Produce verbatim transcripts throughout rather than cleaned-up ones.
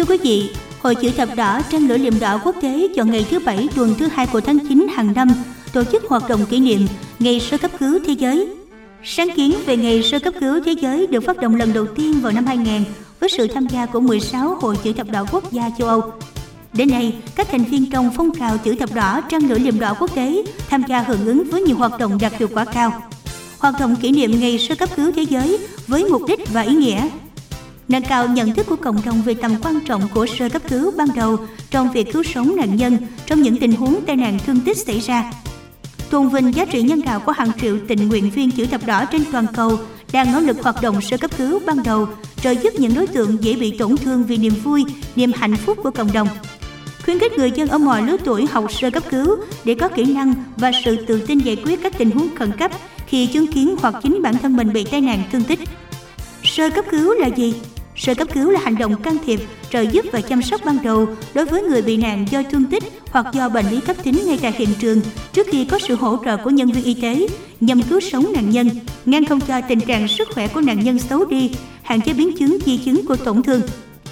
Thưa quý vị, Hội Chữ Thập Đỏ Trăng Lửa Liềm Đỏ Quốc tế chọn ngày thứ Bảy tuần thứ hai của tháng chín hàng năm tổ chức hoạt động kỷ niệm Ngày Sơ cấp cứu Thế giới. Sáng kiến về Ngày Sơ cấp cứu Thế giới được phát động lần đầu tiên vào năm hai nghìn với sự tham gia của mười sáu Hội Chữ Thập Đỏ quốc gia châu Âu. Đến nay, các thành viên trong phong trào Chữ Thập Đỏ Trăng Lửa Liềm Đỏ Quốc tế tham gia hưởng ứng với nhiều hoạt động đạt hiệu quả cao. Hoạt động kỷ niệm Ngày Sơ cấp cứu Thế giới với mục đích và ý nghĩa nâng cao nhận thức của cộng đồng về tầm quan trọng của sơ cấp cứu ban đầu trong việc cứu sống nạn nhân trong những tình huống tai nạn thương tích xảy ra, tôn vinh giá trị nhân đạo của hàng triệu tình nguyện viên Chữ Thập Đỏ trên toàn cầu đang nỗ lực hoạt động sơ cấp cứu ban đầu, trợ giúp những đối tượng dễ bị tổn thương vì niềm vui, niềm hạnh phúc của cộng đồng. Khuyến khích người dân ở mọi lứa tuổi học sơ cấp cứu để có kỹ năng và sự tự tin giải quyết các tình huống khẩn cấp khi chứng kiến hoặc chính bản thân mình bị tai nạn thương tích. Sơ cấp cứu là gì? Sơ cấp cứu là hành động can thiệp, trợ giúp và chăm sóc ban đầu đối với người bị nạn do thương tích hoặc do bệnh lý cấp tính ngay tại hiện trường trước khi có sự hỗ trợ của nhân viên y tế nhằm cứu sống nạn nhân, ngăn không cho tình trạng sức khỏe của nạn nhân xấu đi, hạn chế biến chứng di chứng của tổn thương.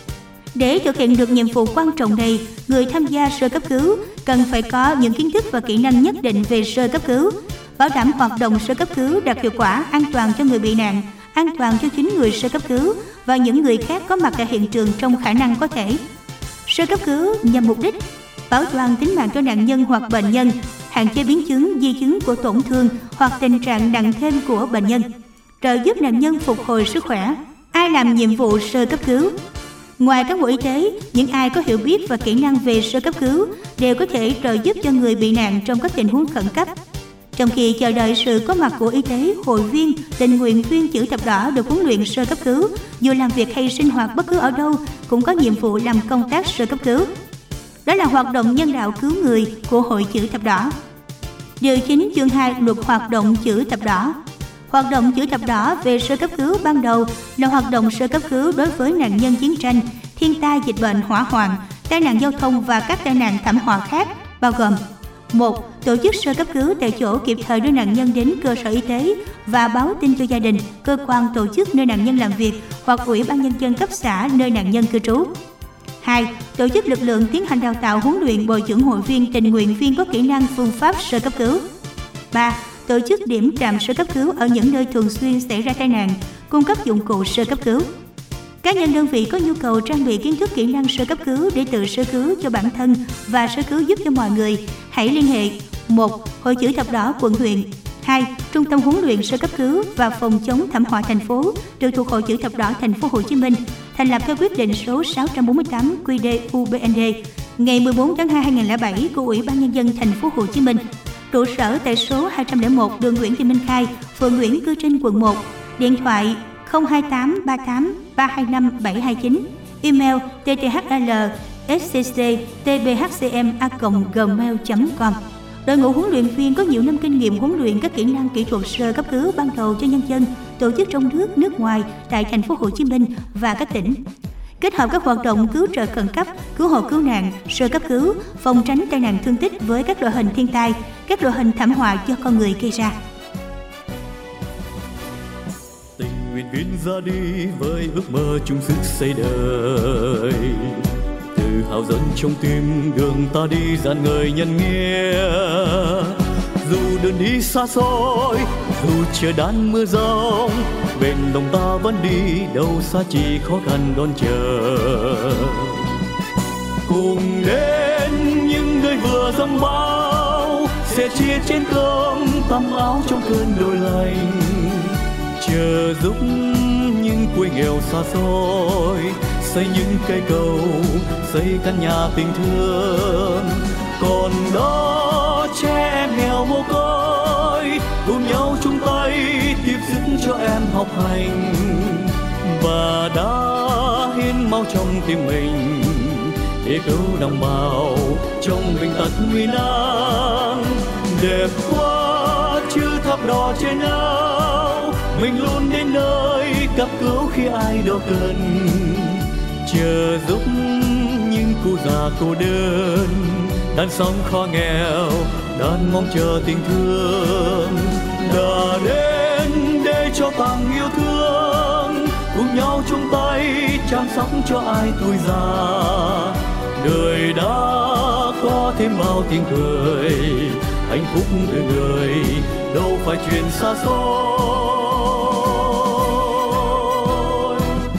Để thực hiện được nhiệm vụ quan trọng này, người tham gia sơ cấp cứu cần phải có những kiến thức và kỹ năng nhất định về sơ cấp cứu, bảo đảm hoạt động sơ cấp cứu đạt hiệu quả, an toàn cho người bị nạn, an toàn cho chính người sơ cấp cứu và những người khác có mặt tại hiện trường trong khả năng có thể. Sơ cấp cứu nhằm mục đích bảo toàn tính mạng cho nạn nhân hoặc bệnh nhân, hạn chế biến chứng, di chứng của tổn thương hoặc tình trạng nặng thêm của bệnh nhân, trợ giúp nạn nhân phục hồi sức khỏe. Ai làm nhiệm vụ sơ cấp cứu? Ngoài cán bộ y tế, những ai có hiểu biết và kỹ năng về sơ cấp cứu đều có thể trợ giúp cho người bị nạn trong các tình huống khẩn cấp. Trong khi chờ đợi sự có mặt của y tế, hội viên, tình nguyện viên Chữ Thập Đỏ được huấn luyện sơ cấp cứu, dù làm việc hay sinh hoạt bất cứ ở đâu cũng có nhiệm vụ làm công tác sơ cấp cứu. Đó là hoạt động nhân đạo cứu người của Hội Chữ Thập Đỏ. Điều chín chương hai Luật Hoạt động Chữ Thập Đỏ. Hoạt động Chữ Thập Đỏ về sơ cấp cứu ban đầu là hoạt động sơ cấp cứu đối với nạn nhân chiến tranh, thiên tai, dịch bệnh, hỏa hoạn, tai nạn giao thông và các tai nạn thảm họa khác, bao gồm: một. Tổ chức sơ cấp cứu tại chỗ, kịp thời đưa nạn nhân đến cơ sở y tế và báo tin cho gia đình, cơ quan, tổ chức nơi nạn nhân làm việc hoặc Ủy ban Nhân dân cấp xã nơi nạn nhân cư trú. hai. Tổ chức lực lượng tiến hành đào tạo, huấn luyện, bồi dưỡng hội viên, tình nguyện viên có kỹ năng, phương pháp sơ cấp cứu. ba. Tổ chức điểm trạm sơ cấp cứu ở những nơi thường xuyên xảy ra tai nạn, cung cấp dụng cụ sơ cấp cứu. Cá nhân đơn vị có nhu cầu trang bị kiến thức kỹ năng sơ cấp cứu để tự sơ cứu cho bản thân và sơ cứu giúp cho mọi người, hãy liên hệ: một. Hội Chữ Thập Đỏ quận huyện. hai. Trung tâm huấn luyện sơ cấp cứu và phòng chống thảm họa thành phố trực thuộc Hội Chữ Thập Đỏ thành phố Hồ Chí Minh, thành lập theo quyết định số sáu trăm bốn mươi tám Q D U B N D ngày mười bốn tháng hai năm hai nghìn không trăm lẻ bảy của Ủy ban Nhân dân thành phố Hồ Chí Minh. Trụ sở tại số hai trăm lẻ một đường Nguyễn Thị Minh Khai, phường Nguyễn Cư Trinh, quận một. Điện thoại không hai tám ba tám ba hai năm bảy hai chín. Email t t h l s c c t b h c m a còng gmail chấm com. Đội ngũ huấn luyện viên có nhiều năm kinh nghiệm huấn luyện các kỹ năng kỹ thuật sơ cấp cứu ban đầu cho nhân dân, tổ chức trong nước, nước ngoài tại thành phố Hồ Chí Minh và các tỉnh. Kết hợp các hoạt động cứu trợ khẩn cấp, cứu hộ cứu nạn, sơ cấp cứu, phòng tránh tai nạn thương tích với các loại hình thiên tai, các loại hình thảm họa do con người gây ra. Tình nguyện viên ra đi với ước mơ chung sức xây đời, tự hào dẫn trong tim đường ta đi dàn người nhân nghĩa. Dù đường đi xa xôi, dù trời đan mưa giông, bên lòng ta vẫn đi, đâu xa chỉ khó khăn đón chờ. Cùng đến những người vừa dâng bao, sẻ chia trên cơm tăm áo trong cơn đôi lạnh, chờ giúp những quê nghèo xa xôi, xây những cây cầu, xây căn nhà tình thương. Còn đó trẻ em nghèo mồ côi, cùng nhau chung tay tiếp sức cho em học hành, và đã hiến máu trong tim mình để cứu đồng bào trong bệnh tật nguy nan. Đẹp quá chữ thập đỏ trên áo, mình luôn đến nơi cấp cứu khi ai đó cần, chờ giúp những cụ già cô đơn, đang sống khó nghèo, đang mong chờ tình thương. Đã đến để cho tặng yêu thương, cùng nhau chung tay chăm sóc cho ai tuổi già. Đời đã có thêm bao tiếng cười, hạnh phúc đời người đâu phải chuyện xa xôi.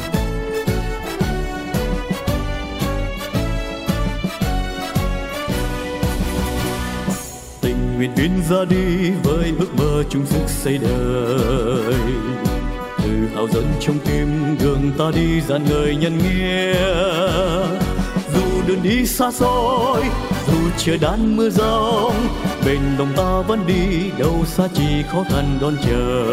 Tình nguyện viên ra đi với ước mơ chung sức xây đời, tự hào dẫn trong tim đường ta đi dàn người nhân nghĩa. Dù đường đi xa xôi, dù trời đan mưa giông, bên đồng ta vẫn đi, đâu xa chỉ khó khăn đón chờ.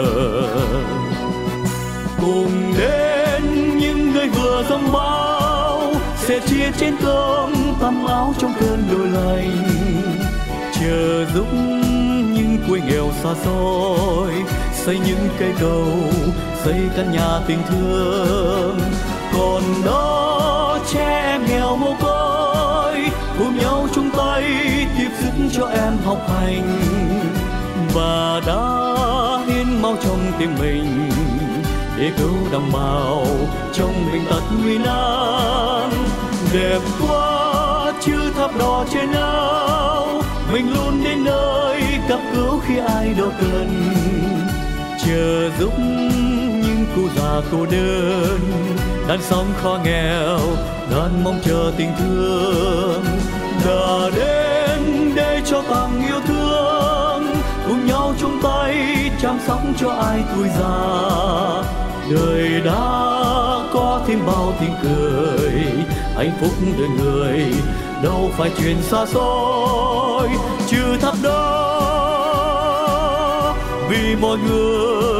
Cùng đến những người vừa dòng bão, sẽ chia trên cơm tăm áo trong cơn đôi lạnh. Chờ giúp những quê nghèo xa xôi, xây những cây cầu, xây căn nhà tình thương. Còn đó trẻ em nghèo mồ côi, cùng nhau chung tay tiếp sức cho em học hành. Và đã hiến máu trong tim mình để cứu đồng bào trong bệnh tật nguy nan. Đẹp quá chữ thập đỏ trên áo, mình luôn đến nơi cấp cứu khi ai đó cần. Chờ giúp những cụ già cô đơn, đàn sống khó nghèo, đàn mong chờ tình thương. Đã đến để cho tặng yêu thương, cùng nhau chung tay chăm sóc cho ai tuổi già. Đời đã có thêm bao tiếng cười, hạnh phúc đời người đâu phải chuyện xa xôi. Trừ tháp đó vì mọi người